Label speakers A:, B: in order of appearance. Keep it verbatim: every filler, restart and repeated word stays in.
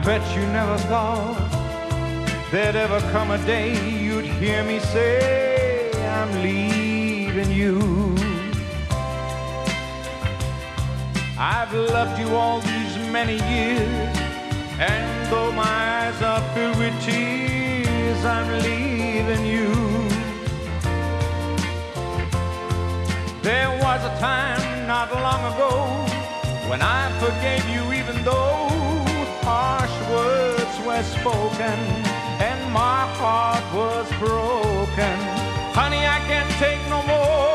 A: bet you never thought there'd ever come a day you'd hear me say I'm leaving you. I've loved you all these many years, and though my eyes are filled with tears, I'm leaving you. There was a time not long ago when I forgave you even though harsh words were spoken and my heart was broken. Honey, I can't take no more.